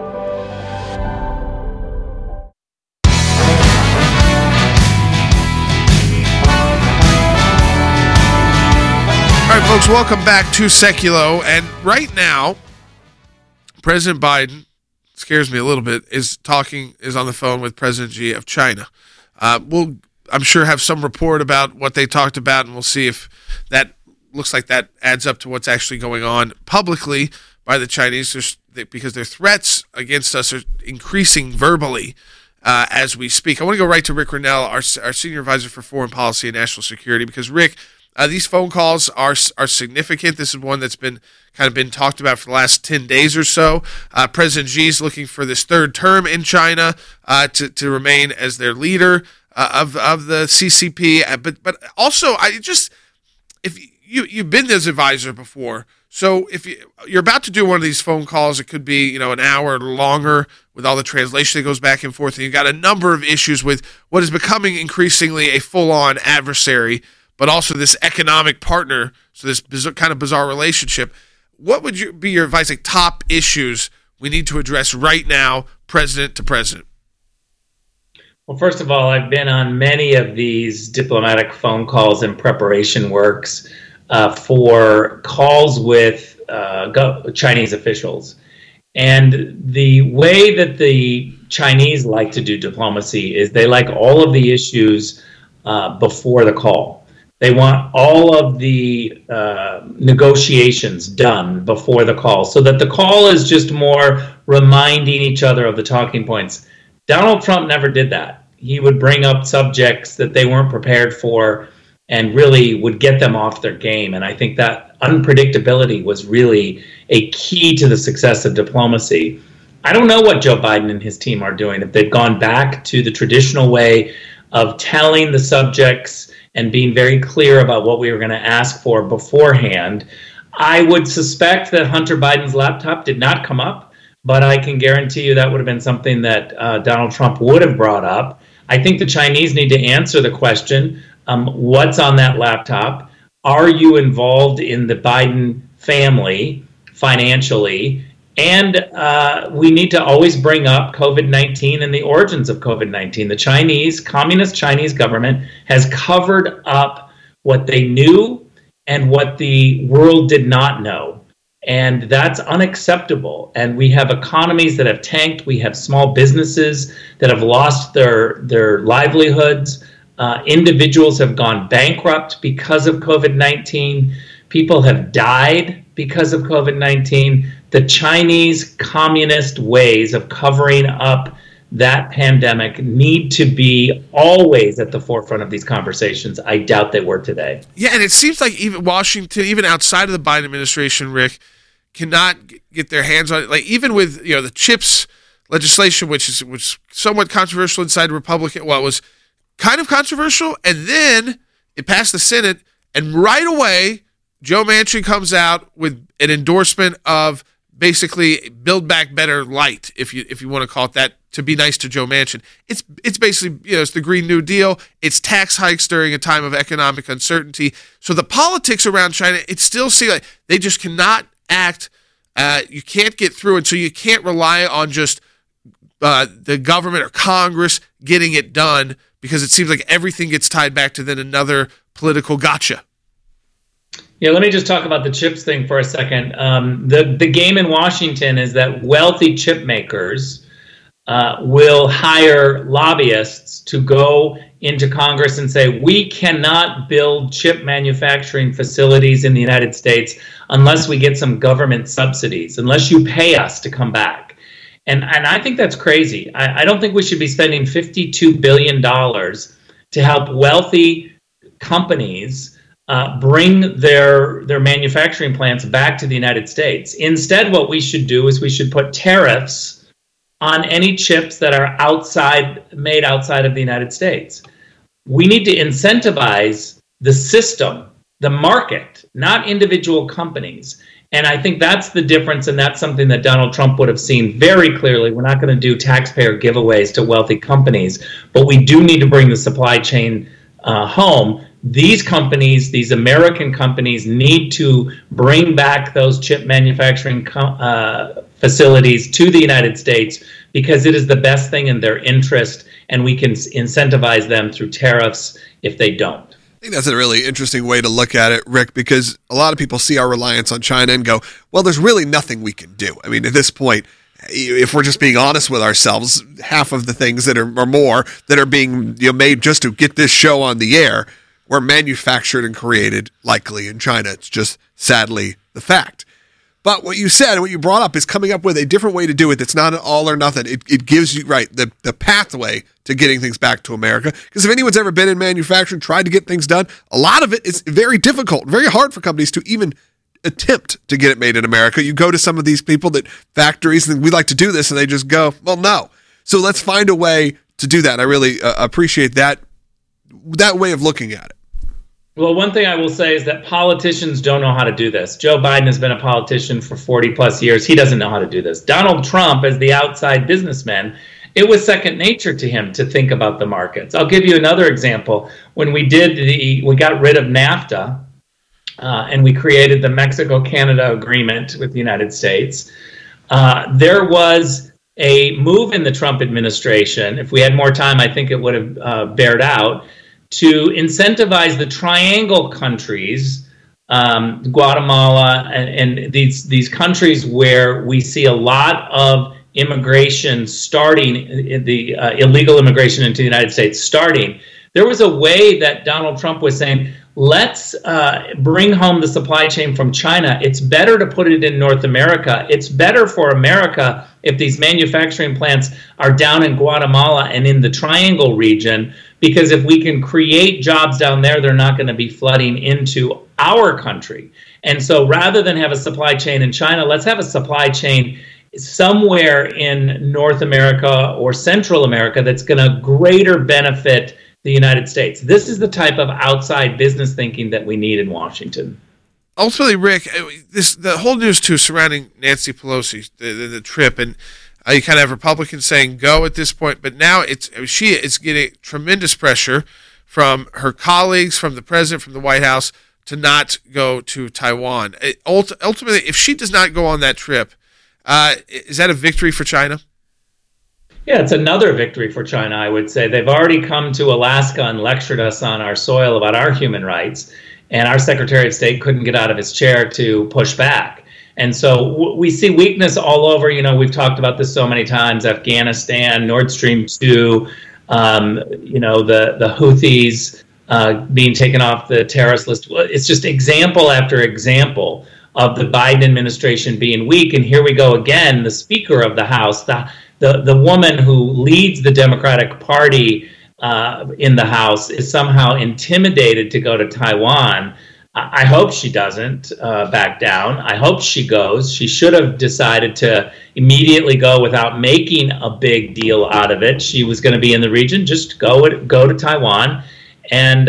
Speaker 1: All right, folks, welcome back to Seculo. And right now, President Biden, scares me a little bit, is on the phone with President Xi of China. We'll, I'm sure, have some report about what they talked about, and we'll see if that looks like that adds up to what's actually going on publicly by the Chinese, because their threats against us are increasing verbally as we speak. I want to go right to Rick Grenell, our senior advisor for foreign policy and national security, because Rick, these phone calls are significant. This is one that's been talked about for the last 10 days or so. President Xi is looking for this third term in China to remain as their leader of the CCP. But also, if you've been his advisor before, so if you're about to do one of these phone calls, it could be an hour or longer with all the translation that goes back and forth, and you've got a number of issues with what is becoming increasingly a full-on adversary, but also this economic partner, so this kind of bizarre relationship. What would be your advice, like top issues we need to address right now, president to president?
Speaker 9: Well, first of all, I've been on many of these diplomatic phone calls and preparation works for calls with Chinese officials. And the way that the Chinese like to do diplomacy is they like all of the issues before the call. They want all of the negotiations done before the call, so that the call is just more reminding each other of the talking points. Donald Trump never did that. He would bring up subjects that they weren't prepared for and really would get them off their game. And I think that unpredictability was really a key to the success of diplomacy. I don't know what Joe Biden and his team are doing, if they've gone back to the traditional way of telling the subjects and being very clear about what we were going to ask for beforehand. I would suspect that Hunter Biden's laptop did not come up, but I can guarantee you that would have been something that Donald Trump would have brought up. I think the Chinese need to answer the question, what's on that laptop? Are you involved in the Biden family financially? And we need to always bring up COVID-19 and the origins of COVID-19. The communist Chinese government has covered up what they knew and what the world did not know. And that's unacceptable. And we have economies that have tanked. We have small businesses that have lost their livelihoods. Individuals have gone bankrupt because of COVID-19. People have died because of COVID-19. The Chinese communist ways of covering up that pandemic need to be always at the forefront of these conversations. I doubt they were today.
Speaker 1: Yeah, and it seems like even Washington, even outside of the Biden administration, Rick, cannot get their hands on it. Like even with the CHIPS legislation, which was somewhat controversial inside Republican, well, it was kind of controversial, and then it passed the Senate, and right away Joe Manchin comes out with an endorsement of basically Build Back Better light, if you want to call it that, to be nice to Joe Manchin. It's basically, it's the Green New Deal. It's tax hikes during a time of economic uncertainty. So the politics around China, it still seems like they just cannot act. You can't get through it, so you can't rely on just the government or Congress getting it done, because it seems like everything gets tied back to then another political gotcha.
Speaker 9: Yeah, let me just talk about the chips thing for a second. The game in Washington is that wealthy chip makers will hire lobbyists to go into Congress and say, we cannot build chip manufacturing facilities in the United States unless we get some government subsidies, unless you pay us to come back. And I think that's crazy. I don't think we should be spending $52 billion to help wealthy companies bring their manufacturing plants back to the United States. Instead, what we should do is we should put tariffs on any chips that are made outside of the United States. We need to incentivize the system, the market, not individual companies. And I think that's the difference, and that's something that Donald Trump would have seen very clearly. We're not going to do taxpayer giveaways to wealthy companies, but we do need to bring the supply chain home. These companies, these American companies, need to bring back those chip manufacturing facilities to the United States, because it is the best thing in their interest, and we can incentivize them through tariffs if they don't.
Speaker 3: I think that's a really interesting way to look at it, Rick, because a lot of people see our reliance on China and go, well, there's really nothing we can do. I mean, at this point, if we're just being honest with ourselves, half of the things that are or more that are being made just to get this show on the air were manufactured and created likely in China. It's just sadly the fact. But what you said and what you brought up is coming up with a different way to do it that's not an all or nothing. It gives you, the pathway to getting things back to America. Because if anyone's ever been in manufacturing, tried to get things done, a lot of it is very difficult, very hard for companies to even attempt to get it made in America. You go to some of these people that factories and we like to do this, and they just go, well, no. So let's find a way to do that. I really appreciate that way of looking at it.
Speaker 9: Well, one thing I will say is that politicians don't know how to do this. Joe Biden has been a politician for 40 plus years. He doesn't know how to do this. Donald Trump, as the outside businessman, it was second nature to him to think about the markets. I'll give you another example. When we got rid of NAFTA and we created the Mexico-Canada agreement with the United States, there was a move in the Trump administration. If we had more time, I think it would have bared out, to incentivize the triangle countries, Guatemala and these countries where we see a lot of immigration starting, the illegal immigration into the United States starting. There was a way that Donald Trump was saying, let's bring home the supply chain from China. It's better to put it in North America. It's better for America if these manufacturing plants are down in Guatemala and in the Triangle region, because if we can create jobs down there, they're not going to be flooding into our country. And so rather than have a supply chain in China, let's have a supply chain somewhere in North America or Central America that's going to greater benefit the United States. This is the type of outside business thinking that we need in Washington.
Speaker 1: Ultimately, Rick, the whole news too surrounding Nancy Pelosi, the trip, and you kind of have Republicans saying go at this point, but now she is getting tremendous pressure from her colleagues, from the president, from the White House to not go to Taiwan. Ultimately, if she does not go on that trip, is that a victory for China?
Speaker 9: Yeah, it's another victory for China, I would say. They've already come to Alaska and lectured us on our soil about our human rights, and our Secretary of State couldn't get out of his chair to push back. And so we see weakness all over. We've talked about this so many times, Afghanistan, Nord Stream 2, the Houthis being taken off the terrorist list. It's just example after example of the Biden administration being weak. And here we go again, the Speaker of the House, the woman who leads the Democratic Party in the House is somehow intimidated to go to Taiwan. I hope she doesn't back down. I hope she goes. She should have decided to immediately go without making a big deal out of it. She was going to be in the region. Just go to Taiwan and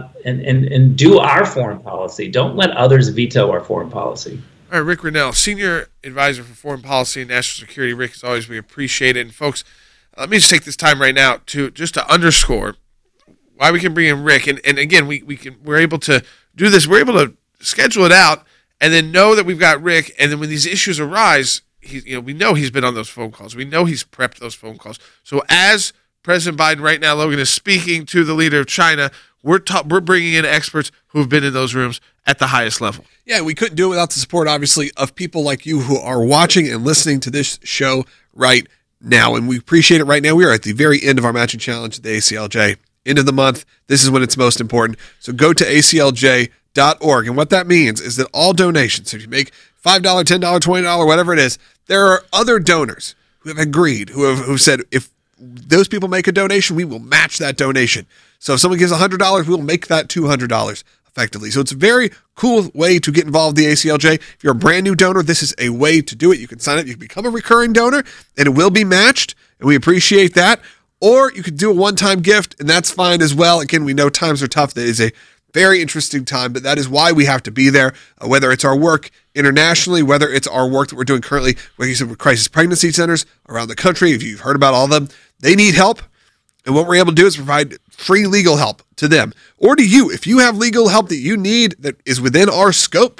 Speaker 9: do our foreign policy. Don't let others veto our foreign policy.
Speaker 1: All right, Rick Grenell, Senior Advisor for Foreign Policy and National Security. Rick, as always, we appreciate it. And folks, let me just take this time right now to underscore why we can bring in Rick. And again, we're able to do this. We're able to schedule it out and then know that we've got Rick. And then when these issues arise, we know he's been on those phone calls. We know he's prepped those phone calls. So as President Biden right now, Logan, is speaking to the leader of China, we're bringing in experts who have been in those rooms at the highest level.
Speaker 3: Yeah, we couldn't do it without the support, obviously, of people like you who are watching and listening to this show right now. And we appreciate it right now. We are at the very end of our matching challenge at the ACLJ. End of the month. This is when it's most important. So go to aclj.org. And what that means is that all donations, if you make $5, $10, $20, whatever it is, there are other donors who have agreed, who have said, if those people make a donation, we will match that donation. So if someone gives $100, we'll make that $200 effectively. So it's a very cool way to get involved in the ACLJ. If you're a brand new donor, this is a way to do it. You can sign up, you can become a recurring donor, and it will be matched, and we appreciate that. Or you could do a one-time gift, and that's fine as well. Again, we know times are tough. That is a very interesting time, but that is why we have to be there, whether it's our work internationally, whether it's our work that we're doing currently, like you said, with crisis pregnancy centers around the country. If you've heard about all of them, they need help. And what we're able to do is provide free legal help to them or to you. If you have legal help that you need that is within our scope,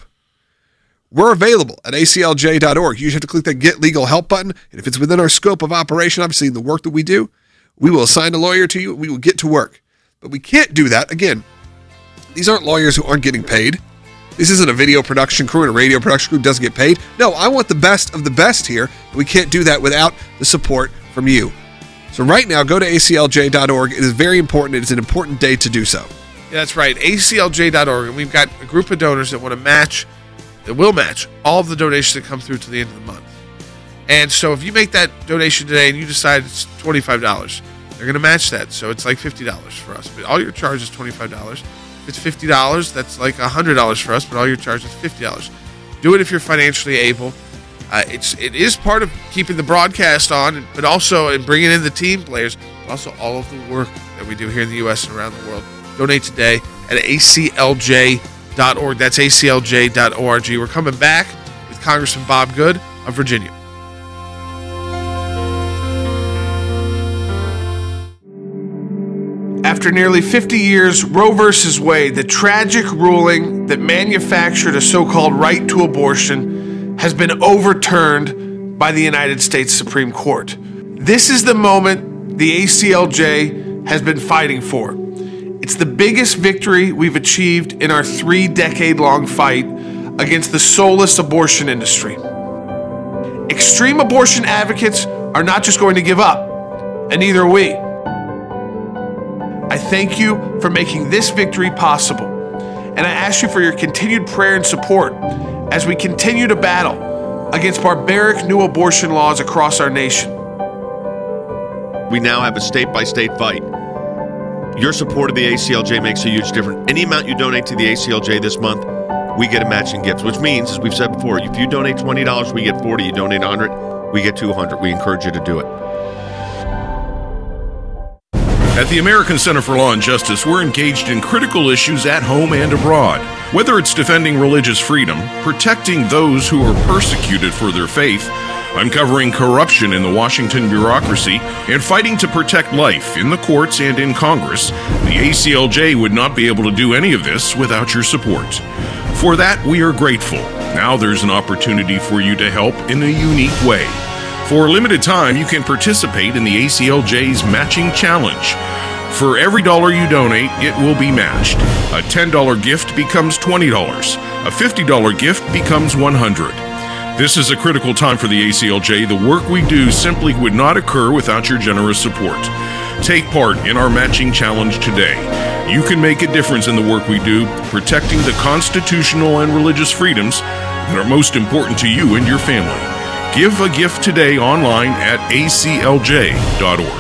Speaker 3: we're available at aclj.org. You just have to click that Get Legal Help button. And if it's within our scope of operation, obviously the work that we do, we will assign a lawyer to you. We will get to work. But we can't do that. Again, these aren't lawyers who aren't getting paid. This isn't a video production crew and a radio production crew who doesn't get paid. No, I want the best of the best here. And we can't do that without the support from you. So right now, go to aclj.org. It is very important. It is an important day to do so.
Speaker 1: Yeah, that's right. aclj.org. And we've got a group of donors that want to match, that will match all of the donations that come through to the end of the month. And so if you make that donation today and you decide it's $25, they're going to match that. So it's like $50 for us. But all your charge is $25. If it's $50, that's like $100 for us, but all your charge is $50. Do it if you're financially able. It is part of keeping the broadcast on, but also in bringing in the team players, but also all of the work that we do here in the U.S. and around the world. Donate today at aclj.org. That's aclj.org. We're coming back with Congressman Bob Good of Virginia. After nearly 50 years, Roe v. Wade, the tragic ruling that manufactured a so-called right to abortion, has been overturned by the United States Supreme Court. This is the moment the ACLJ has been fighting for. It's the biggest victory we've achieved in our 3-decade-long fight against the soulless abortion industry. Extreme abortion advocates are not just going to give up, and neither are we. I thank you for making this victory possible, and I ask you for your continued prayer and support as we continue to battle against barbaric new abortion laws across our nation.
Speaker 5: We now have a state-by-state fight. Your support of the ACLJ makes a huge difference. Any amount you donate to the ACLJ this month, we get a matching gift, which means, as we've said before, if you donate $20, we get $40. You donate $100, we get $200. We encourage you to do it.
Speaker 4: At the American Center for Law and Justice, we're engaged in critical issues at home and abroad. Whether it's defending religious freedom, protecting those who are persecuted for their faith, uncovering corruption in the Washington bureaucracy, and fighting to protect life in the courts and in Congress, the ACLJ would not be able to do any of this without your support. For that, we are grateful. Now there's an opportunity for you to help in a unique way. For a limited time, you can participate in the ACLJ's Matching Challenge. For every dollar you donate, it will be matched. A $10 gift becomes $20. A $50 gift becomes $100. This is a critical time for the ACLJ. The work we do simply would not occur without your generous support. Take part in our Matching Challenge today. You can make a difference in the work we do, protecting the constitutional and religious freedoms that are most important to you and your family. Give a gift today online at aclj.org.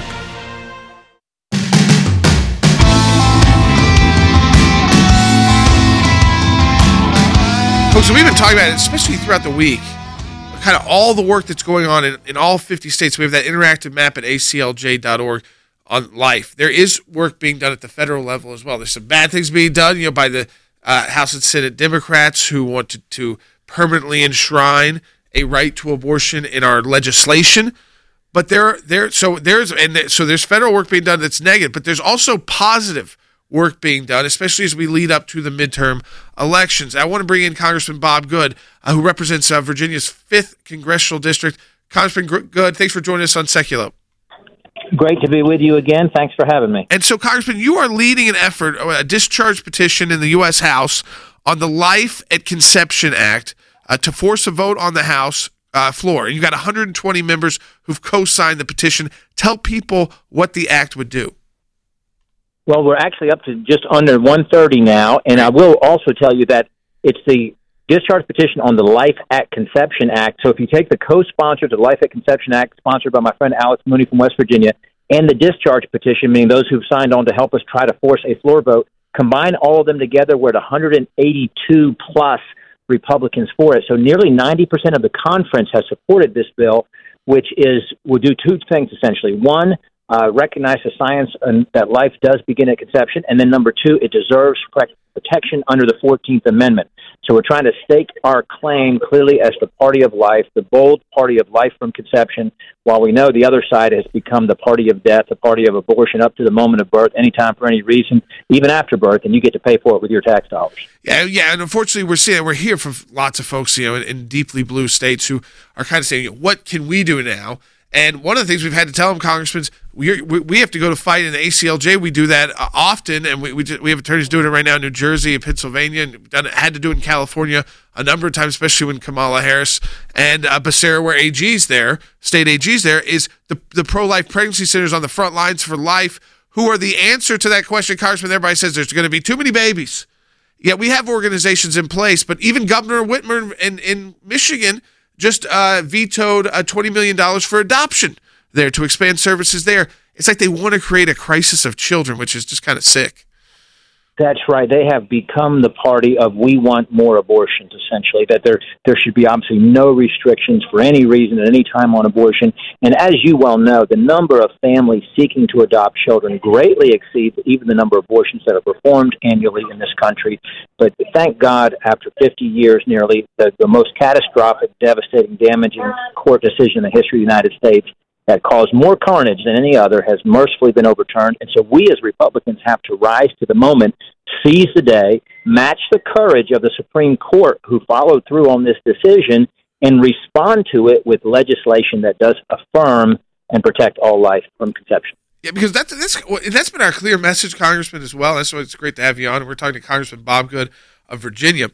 Speaker 1: Folks, so we've been talking about it, especially throughout the week, kind of all the work that's going on in all 50 states. We have that interactive map at aclj.org on life. There is work being done at the federal level as well. There's some bad things being done, by the House and Senate Democrats who want to permanently enshrine a right to abortion in our legislation. But there's federal work being done that's negative, but there's also positive work being done, especially as we lead up to the midterm elections. I want to bring in Congressman Bob Good, who represents Virginia's 5th Congressional District. Congressman Good, thanks for joining us on Seculo.
Speaker 10: Great to be with you again. Thanks for having me.
Speaker 1: And so, Congressman, you are leading an effort, a discharge petition in the U.S. House on the Life at Conception Act to force a vote on the House floor. And you got 120 members who've co-signed the petition. Tell people what the act would do.
Speaker 10: Well, we're actually up to just under 130 now, and I will also tell you that it's the discharge petition on the Life at Conception Act. So if you take the co-sponsor to the Life at Conception Act, sponsored by my friend Alex Mooney from West Virginia, and the discharge petition, meaning those who've signed on to help us try to force a floor vote, combine all of them together, we're at 182-plus Republicans for it. So nearly 90% of the conference has supported this bill, which will do two things, essentially. One, recognize the science that life does begin at conception, and then number two, it deserves protection under the 14th Amendment. So we're trying to stake our claim clearly as the party of life, the bold party of life from conception, while we know the other side has become the party of death, the party of abortion up to the moment of birth, anytime for any reason, even after birth, and you get to pay for it with your tax dollars.
Speaker 1: Yeah, and unfortunately we're hearing from lots of folks, in deeply blue states who are kind of saying, what can we do now? And one of the things we've had to tell them, Congressman, is we have to go to fight in the ACLJ. We do that often, and we have attorneys doing it right now in New Jersey and Pennsylvania, and had to do it in California a number of times, especially when Kamala Harris and Becerra were AGs there, state AGs there, is the pro-life pregnancy centers on the front lines for life, who are the answer to that question, Congressman. Everybody says there's going to be too many babies. Yeah, we have organizations in place, but even Governor Whitmer in Michigan just vetoed $20 million for adoption there to expand services there. It's like they want to create a crisis of children, which is just kind of sick.
Speaker 10: That's right. They have become the party of we want more abortions, essentially, that there should be obviously no restrictions for any reason at any time on abortion. And as you well know, the number of families seeking to adopt children greatly exceeds even the number of abortions that are performed annually in this country. But thank God, after 50 years nearly, the most catastrophic, devastating, damaging court decision in the history of the United States that caused more carnage than any other has mercifully been overturned. And so we as Republicans have to rise to the moment, seize the day, match the courage of the Supreme Court who followed through on this decision, and respond to it with legislation that does affirm and protect all life from conception.
Speaker 1: Yeah, because that's been our clear message, Congressman, as well. That's why it's great to have you on. We're talking to Congressman Bob Good of Virginia,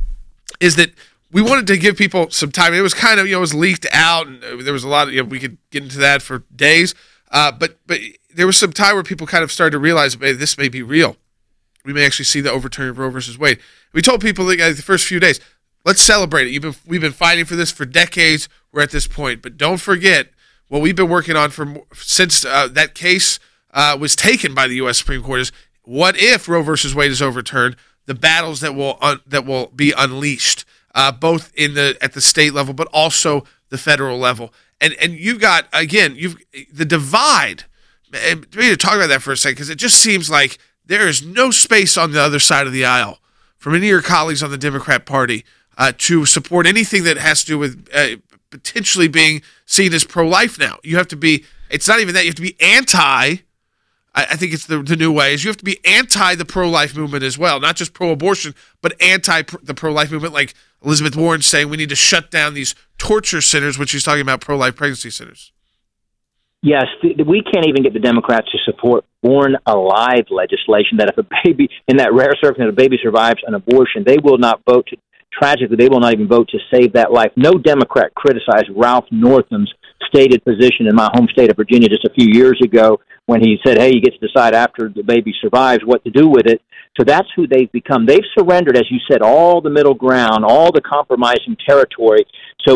Speaker 1: is that we wanted to give people some time. It was kind of, it was leaked out, and there was a lot of, we could get into that for days. But there was some time where people kind of started to realize, hey, this may be real. We may actually see the overturn of Roe versus Wade. We told people the first few days, let's celebrate it. We've been fighting for this for decades. We're at this point. But don't forget what we've been working on since that case was taken by the U.S. Supreme Court is, what if Roe versus Wade is overturned? The battles that will be unleashed. Both at the state level, but also the federal level. And you've got, again, the divide. And we need to talk about that for a second, because it just seems like there is no space on the other side of the aisle from any of your colleagues on the Democrat Party to support anything that has to do with potentially being seen as pro-life now. You have to be, it's not even that, you have to be anti, I think it's the new way, is you have to be anti the pro-life movement as well, not just pro-abortion, but anti the pro-life movement, like Elizabeth Warren saying we need to shut down these torture centers, which she's talking about pro-life pregnancy centers.
Speaker 10: Yes, we can't even get the Democrats to support Born Alive legislation, that if a baby, in that rare circumstance, a baby survives an abortion, they will not vote to, tragically, they will not even vote to save that life. No Democrat criticized Ralph Northam's stated position in my home state of Virginia just a few years ago when he said, hey, you get to decide after the baby survives what to do with it. So that's who they've become. They've surrendered, as you said, all the middle ground, all the compromising territory. So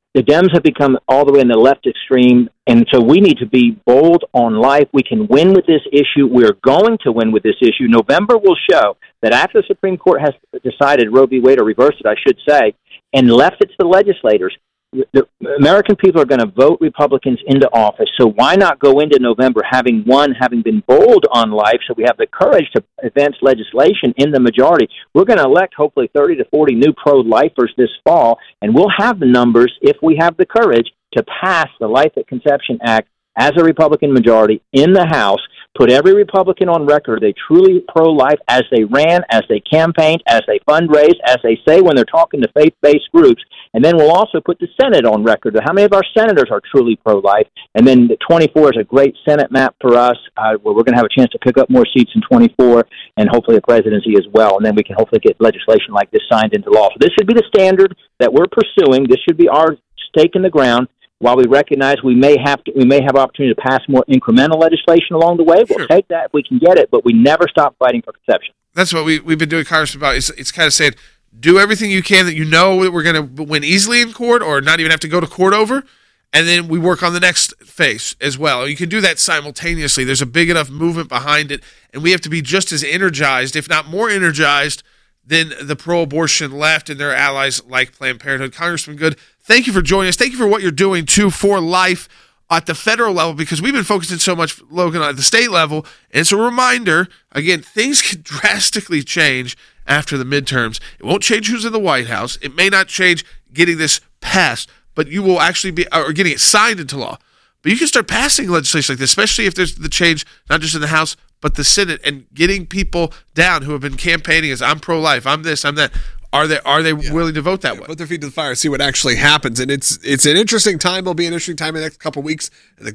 Speaker 10: The Dems have become all the way in the left extreme, and so we need to be bold on life. We can win with this issue. We're going to win with this issue. November will show that after the Supreme Court has decided Roe v. Wade, or reversed it, I should say, and left it to the legislators, the American people are going to vote Republicans into office. So why not go into November having been bold on life, so we have the courage to advance legislation in the majority? We're going to elect hopefully 30 to 40 new pro-lifers this fall, and we'll have the numbers if we have the courage to pass the Life at Conception Act as a Republican majority in the House, put every Republican on record they truly pro-life as they ran, as they campaigned, as they fundraised, as they say when they're talking to faith-based groups. And then we'll also put the Senate on record of how many of our senators are truly pro-life. And then the 24 is a great Senate map for us, where we're going to have a chance to pick up more seats in 24 and hopefully the presidency as well. And then we can hopefully get legislation like this signed into law. So this should be the standard that we're pursuing. This should be our stake in the ground. While we recognize we may have opportunity to pass more incremental legislation along the way, we'll take that if we can get it, but we never stop fighting for conception.
Speaker 1: That's what we've been doing, Congressman, about. It's kind of saying, do everything you can that you know that we're going to win easily in court or not even have to go to court over, and then we work on the next phase as well. You can do that simultaneously. There's a big enough movement behind it, and we have to be just as energized, if not more energized, than the pro-abortion left and their allies like Planned Parenthood. Congressman Good, thank you for joining us. Thank you for what you're doing, too, for life at the federal level, because we've been focusing so much, Logan, at the state level. And it's a reminder, again, things can drastically change after the midterms. It won't change who's in the White House. It may not change getting this passed, but you will actually be, or getting it signed into law. But you can start passing legislation like this, especially if there's the change, not just in the House, but the Senate, and getting people down who have been campaigning as I'm pro-life, I'm this, I'm that. Are they willing to vote that way?
Speaker 3: Put their feet to the fire, see what actually happens. And it's an interesting time. It'll be an interesting time in the next couple of weeks.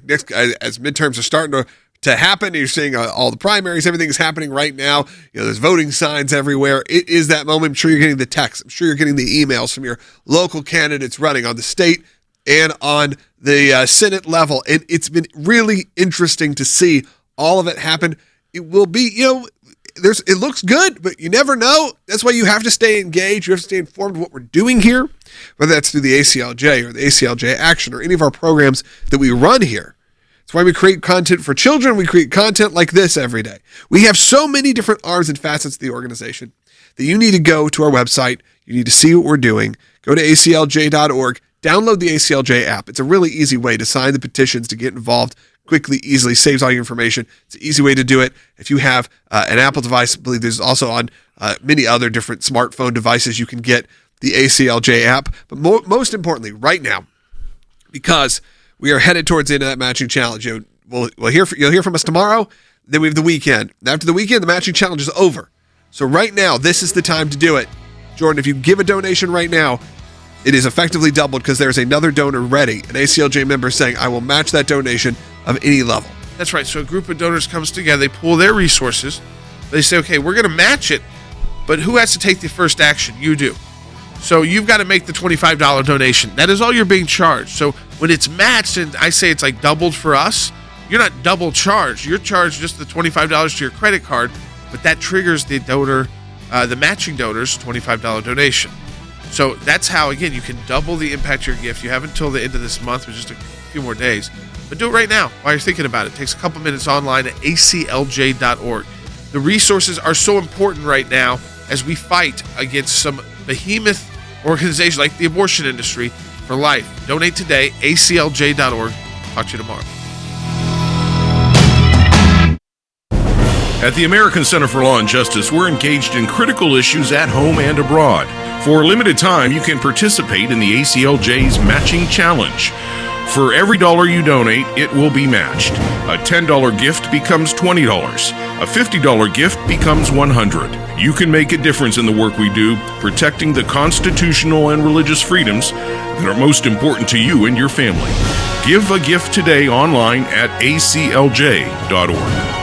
Speaker 3: As midterms are starting to happen, you're seeing all the primaries, everything's happening right now. There's voting signs everywhere. It is that moment. I'm sure you're getting the texts. I'm sure you're getting the emails from your local candidates running on the state and on the Senate level. And it's been really interesting to see all of it happen. It will be, it looks good, but you never know. That's why you have to stay engaged. You have to stay informed of what we're doing here, whether that's through the ACLJ or the ACLJ Action or any of our programs that we run here. That's why we create content for children. We create content like this every day. We have so many different arms and facets of the organization that you need to go to our website. You need to see what we're doing. Go to aclj.org. Download the ACLJ app. It's a really easy way to sign the petitions, to get involved quickly, easily, saves all your information. It's an easy way to do it. If you have an Apple device, I believe there's also on many other different smartphone devices, you can get the ACLJ app. But most importantly, right now, because we are headed towards the end of that matching challenge, you'll hear from us tomorrow. Then we have the weekend. After the weekend, the matching challenge is over. So right now, this is the time to do it. Jordan, if you give a donation right now, it is effectively doubled because there's another donor ready, an ACLJ member saying, I will match that donation of any level.
Speaker 1: That's right. So a group of donors comes together, they pool their resources, they say, okay, we're going to match it, but who has to take the first action? You do. So you've got to make the $25 donation. That is all you're being charged. So when it's matched, and I say it's like doubled for us, you're not double charged. You're charged just the $25 to your credit card, but that triggers the donor, the matching donor's $25 donation. So that's how, again, you can double the impact of your gift. You have until the end of this month, which is just a few more days. But do it right now while you're thinking about it. It takes a couple minutes online at aclj.org. The resources are so important right now as we fight against some behemoth organizations like the abortion industry for life. Donate today, aclj.org. Talk to you tomorrow.
Speaker 4: At the American Center for Law and Justice, we're engaged in critical issues at home and abroad. For a limited time, you can participate in the ACLJ's Matching Challenge. For every dollar you donate, it will be matched. A $10 gift becomes $20. A $50 gift becomes $100. You can make a difference in the work we do, protecting the constitutional and religious freedoms that are most important to you and your family. Give a gift today online at aclj.org.